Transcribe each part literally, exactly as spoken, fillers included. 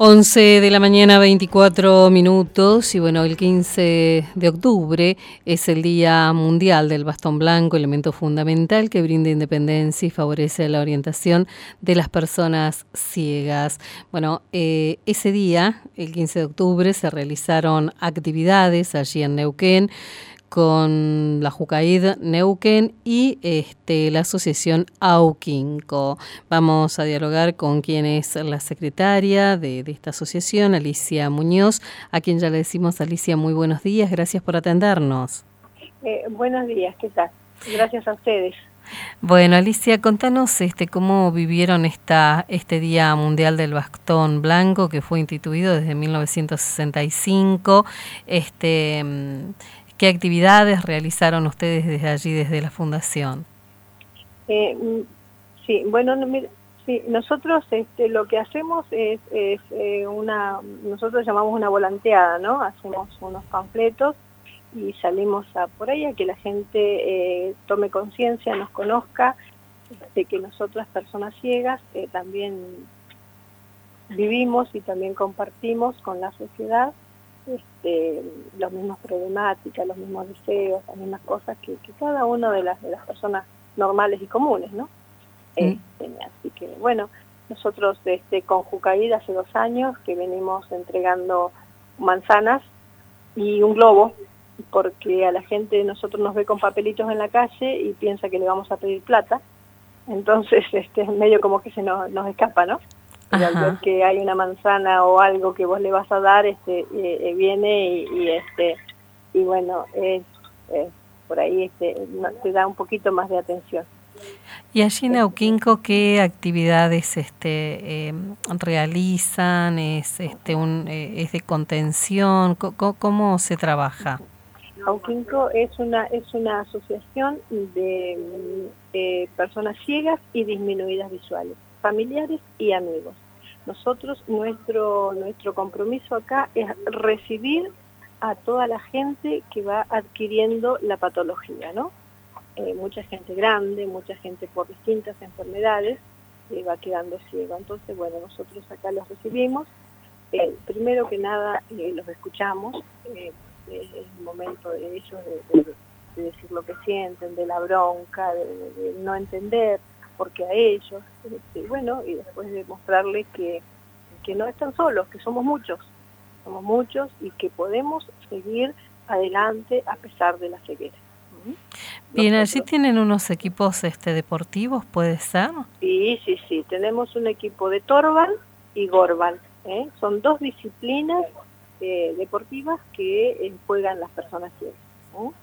once de la mañana, veinticuatro minutos, y bueno, el quince de octubre es el Día Mundial del Bastón Blanco, elemento fundamental que brinda independencia y favorece la orientación de las personas ciegas. Bueno, eh, ese día, el quince de octubre, se realizaron actividades allí en Neuquén, con la Jucaid Neuquén y este, la asociación Auquinco. Vamos a dialogar con quien es la secretaria de, de esta asociación, Alicia Muñoz, a quien ya le decimos, Alicia, muy buenos días, gracias por atendernos. Eh, buenos días, ¿qué tal? Gracias a ustedes. Bueno, Alicia, contanos este, cómo vivieron esta, este Día Mundial del Bastón Blanco, que fue instituido desde mil novecientos sesenta y cinco. Este... ¿Qué actividades realizaron ustedes desde allí, desde la Fundación? Eh, sí, bueno, mira, sí, nosotros este, lo que hacemos es, es eh, una, nosotros llamamos una volanteada, ¿no? Hacemos unos panfletos y salimos a por ahí a que la gente eh, tome conciencia, nos conozca de que nosotras personas ciegas eh, también vivimos y también compartimos con la sociedad Este, las mismas problemáticas, los mismos deseos, las mismas cosas que, que cada una de las, de las personas normales y comunes, ¿no? Mm. Este, así que, bueno, nosotros este, con Jucaid hace dos años que venimos entregando manzanas y un globo, porque a la gente nosotros nos ve con papelitos en la calle y piensa que le vamos a pedir plata, entonces este, medio como que se nos, nos escapa, ¿no? Y al ver que hay una manzana o algo que vos le vas a dar, este, eh, viene y, y este y bueno, es, es, por ahí este, te da un poquito más de atención. Y allí en Auquinco, ¿qué actividades este, eh, realizan? ¿Es, este, un, eh, es de contención? ¿Cómo, ¿Cómo se trabaja? Auquinco es una, es una asociación de eh, personas ciegas y disminuidas visuales, familiares y amigos. Nosotros, nuestro, nuestro compromiso acá es recibir a toda la gente que va adquiriendo la patología, ¿no? Eh, mucha gente grande, mucha gente por distintas enfermedades eh, va quedando ciego. Entonces, bueno, nosotros acá los recibimos. Eh, primero que nada, eh, los escuchamos. Eh, es el momento de ellos de, de, de decir lo que sienten, de la bronca, de, de, de no entender porque a ellos, este, bueno, y después de mostrarles que, que no están solos, que somos muchos, somos muchos y que podemos seguir adelante a pesar de la ceguera. Bien, Nosotros, allí tienen unos equipos este, deportivos, ¿puede ser? Sí, sí, sí, tenemos un equipo de Torval y Gorval, ¿eh? Son dos disciplinas eh, deportivas que eh, juegan las personas ciegas, ¿eh?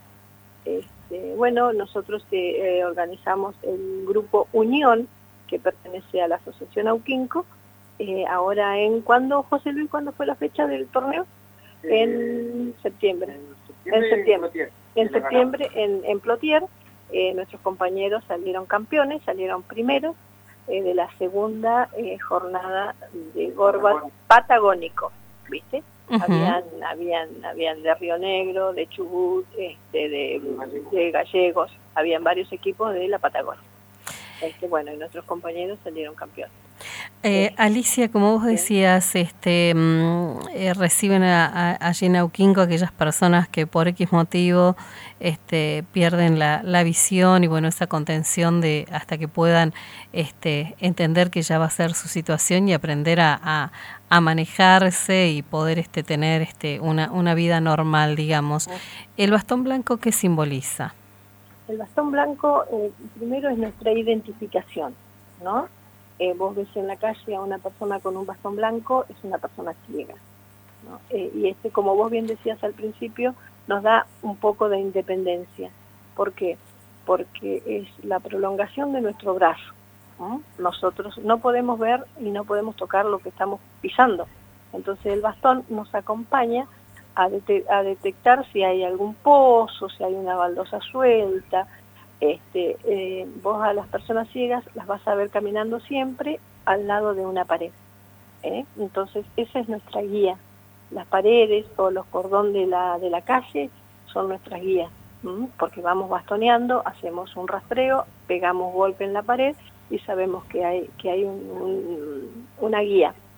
Este, bueno, nosotros eh, organizamos el grupo Unión, que pertenece a la Asociación Auquinco, eh, ahora en, ¿cuándo, José Luis, cuándo fue la fecha del torneo? Eh, en septiembre. En septiembre. En septiembre en, en Plotier, eh, nuestros compañeros salieron campeones, salieron primeros eh, de la segunda eh, jornada de Gorbal Patagónico, ¿viste? Uh-huh. Habían, habían, habían de Río Negro, de Chubut, este, de, de Gallegos, habían varios equipos de la Patagonia. Este, bueno, y nuestros compañeros salieron campeones. Eh, Alicia, como vos decías, este, eh, reciben a, a, allí en Auquinco aquellas personas que por X motivo este, pierden la, la visión y bueno, esa contención de hasta que puedan este, entender que ya va a ser su situación y aprender a, a, a manejarse y poder este, tener este, una, una vida normal, digamos. ¿El bastón blanco qué simboliza? El bastón blanco eh, primero es nuestra identificación, ¿no? Eh, vos ves en la calle a una persona con un bastón blanco, es una persona ciega, ¿no? Eh, y este, como vos bien decías al principio, nos da un poco de independencia. ¿Por qué? Porque es la prolongación de nuestro brazo, ¿no? Nosotros no podemos ver y no podemos tocar lo que estamos pisando. Entonces el bastón nos acompaña a, det- a detectar si hay algún pozo, si hay una baldosa suelta. Este, eh, vos a las personas ciegas las vas a ver caminando siempre al lado de una pared, ¿eh? Entonces esa es nuestra guía. Las paredes o los cordones de la, de la calle son nuestras guías, ¿m? Porque vamos bastoneando, hacemos un rastreo, pegamos golpe en la pared y sabemos que hay, que hay un, un, una guía.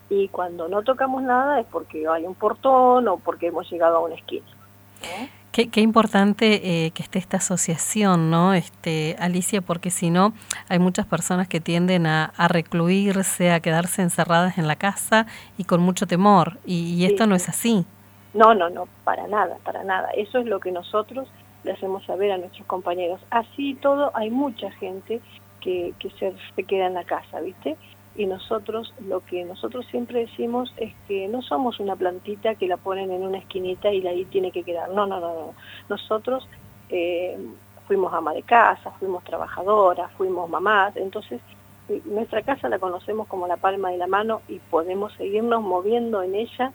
y cuando no tocamos nada es porque hay un portón o porque hemos llegado a una esquina. ¿Eh? Qué, qué importante eh, que esté esta asociación, ¿no? Este, Alicia, porque si no, hay muchas personas que tienden a, a recluirse, a quedarse encerradas en la casa y con mucho temor, y, y esto sí, no es así. No, no, no, para nada, para nada. Eso es lo que nosotros le hacemos saber a nuestros compañeros. Así todo, hay mucha gente que, que se, se queda en la casa, ¿viste? Y nosotros, lo que nosotros siempre decimos es que no somos una plantita que la ponen en una esquinita y ahí tiene que quedar. No, no, no, no. Nosotros eh, fuimos ama de casa, fuimos trabajadoras, fuimos mamás, entonces eh, nuestra casa la conocemos como la palma de la mano y podemos seguirnos moviendo en ella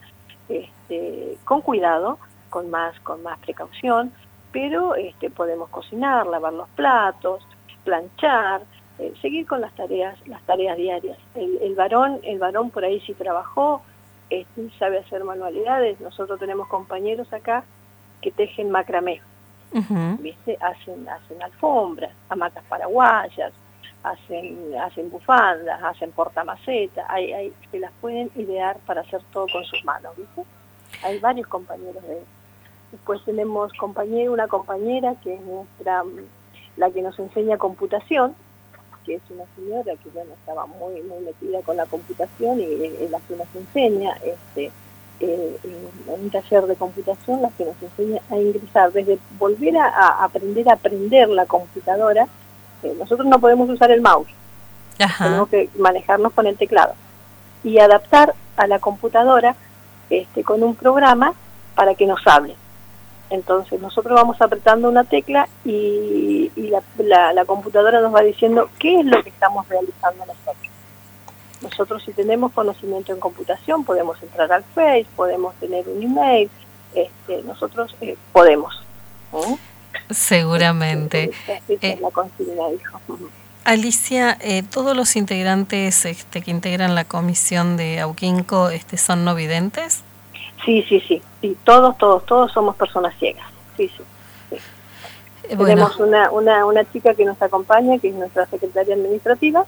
este, con cuidado, con más, con más precaución, pero este, podemos cocinar, lavar los platos, planchar, Eh, seguir con las tareas las tareas diarias. El, el varón el varón por ahí sí trabajó, este, sabe hacer manualidades. Nosotros tenemos compañeros acá que tejen macramé, uh-huh. ¿Viste? Hacen hacen alfombras, hamacas paraguayas, hacen hacen bufandas, hacen portamacetas, hay, hay, se las pueden idear para hacer todo con sus manos, ¿viste? Hay varios compañeros de eso. Después tenemos compañero, una compañera que es nuestra, la que nos enseña computación, que es una señora que ya no estaba muy muy metida con la computación y es la que nos enseña este eh, en un taller de computación, la que nos enseña a ingresar, desde volver a, a aprender a aprender la computadora. Eh, nosotros no podemos usar el mouse, Ajá. tenemos que manejarnos con el teclado y adaptar a la computadora este con un programa para que nos hable. Entonces nosotros vamos apretando una tecla y, y la, la, la computadora nos va diciendo qué es lo que estamos realizando nosotros. Nosotros si tenemos conocimiento en computación podemos entrar al Face, podemos tener un email, este, nosotros eh, podemos. ¿eh? Seguramente. Esa, esa eh, es la consigna, dijo. Alicia, eh, todos los integrantes este, que integran la comisión de Auquinco este, ¿son no videntes? Sí, sí, sí, sí, todos, todos, todos somos personas ciegas, sí, sí. sí. Eh, bueno. Tenemos una, una, una chica que nos acompaña, que es nuestra secretaria administrativa,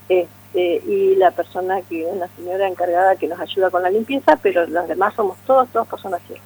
este, y la persona que, una señora encargada que nos ayuda con la limpieza, pero los demás somos todos, todos personas ciegas.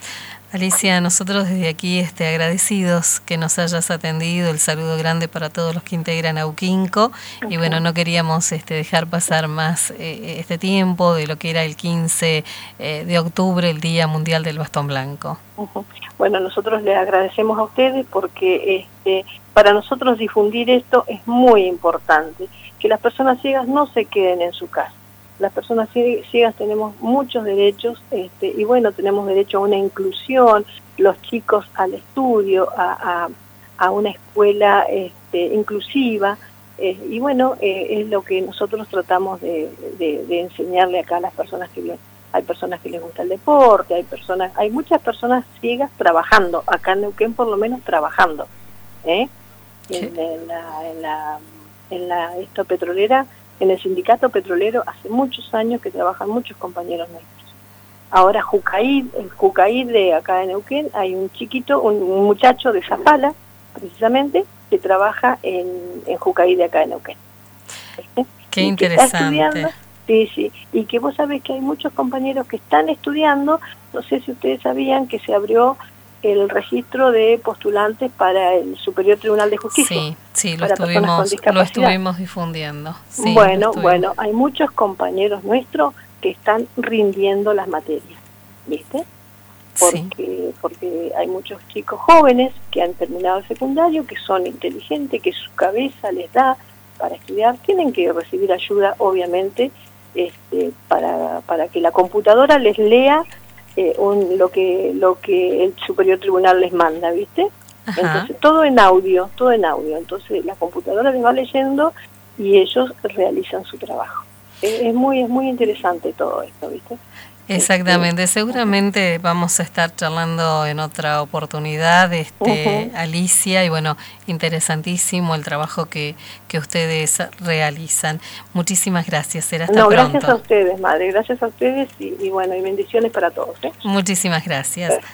Alicia, nosotros desde aquí este, agradecidos que nos hayas atendido, el saludo grande para todos los que integran Auquinco, uh-huh. Y bueno, no queríamos este, dejar pasar más eh, este tiempo de lo que era el quince eh, de octubre, el Día Mundial del Bastón Blanco. Uh-huh. Bueno, nosotros les agradecemos a ustedes porque este, para nosotros difundir esto es muy importante, que las personas ciegas no se queden en su casa. Las personas ciegas tenemos muchos derechos este, y bueno, tenemos derecho a una inclusión, los chicos al estudio, a, a, a una escuela este, inclusiva eh, y bueno, eh, es lo que nosotros tratamos de, de, de enseñarle acá a las personas que vienen. Hay personas que les gusta el deporte, hay personas, hay muchas personas ciegas trabajando, acá en Neuquén por lo menos trabajando, ¿eh? Sí. en, en la, en la, en la esto petrolera. En el sindicato petrolero hace muchos años que trabajan muchos compañeros nuestros. Ahora Jucaí, el Jucaí de acá de Neuquén, hay un chiquito, un, un muchacho de Zapala, precisamente, que trabaja en, en Jucaí de acá de Neuquén. ¿Este? Qué y interesante. Sí, sí, y que vos sabés que hay muchos compañeros que están estudiando, no sé si ustedes sabían que se abrió el registro de postulantes para el Superior Tribunal de Justicia. Sí, sí, lo estuvimos, lo estuvimos difundiendo. Sí, bueno, bueno, hay muchos compañeros nuestros que están rindiendo las materias, ¿viste? Porque, sí. porque hay muchos chicos jóvenes que han terminado el secundario, que son inteligentes, que su cabeza les da para estudiar, tienen que recibir ayuda, obviamente, este, para, para que la computadora les lea Eh, un, lo que lo que el Superior Tribunal les manda, ¿viste? Ajá. Entonces todo en audio, todo en audio. Entonces la computadora les va leyendo y ellos realizan su trabajo. Es, es muy es muy interesante todo esto, ¿viste? Exactamente, este, seguramente uh-huh. vamos a estar charlando en otra oportunidad, este, uh-huh. Alicia, y bueno, interesantísimo el trabajo que, que ustedes realizan. Muchísimas gracias, será hasta no, pronto. Gracias a ustedes, madre, gracias a ustedes y, y bueno, y bendiciones para todos. ¿eh? Muchísimas gracias. Sí.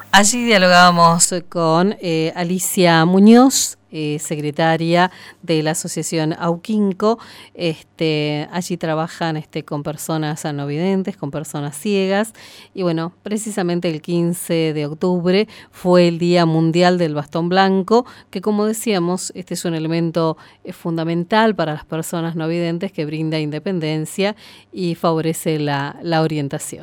Allí dialogábamos con eh, Alicia Muñoz, eh, secretaria de la Asociación Auquinco. Este, allí trabajan este, con personas no videntes, con personas ciegas. Y bueno, precisamente el quince de octubre fue el Día Mundial del Bastón Blanco, que como decíamos, este es un elemento eh, fundamental para las personas no videntes que brinda independencia y favorece la, la orientación.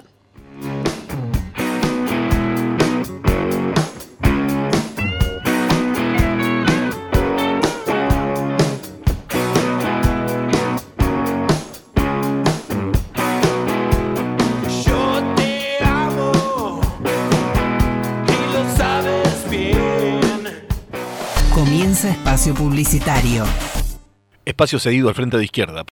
Comienza espacio publicitario. Espacio cedido al Frente de Izquierda.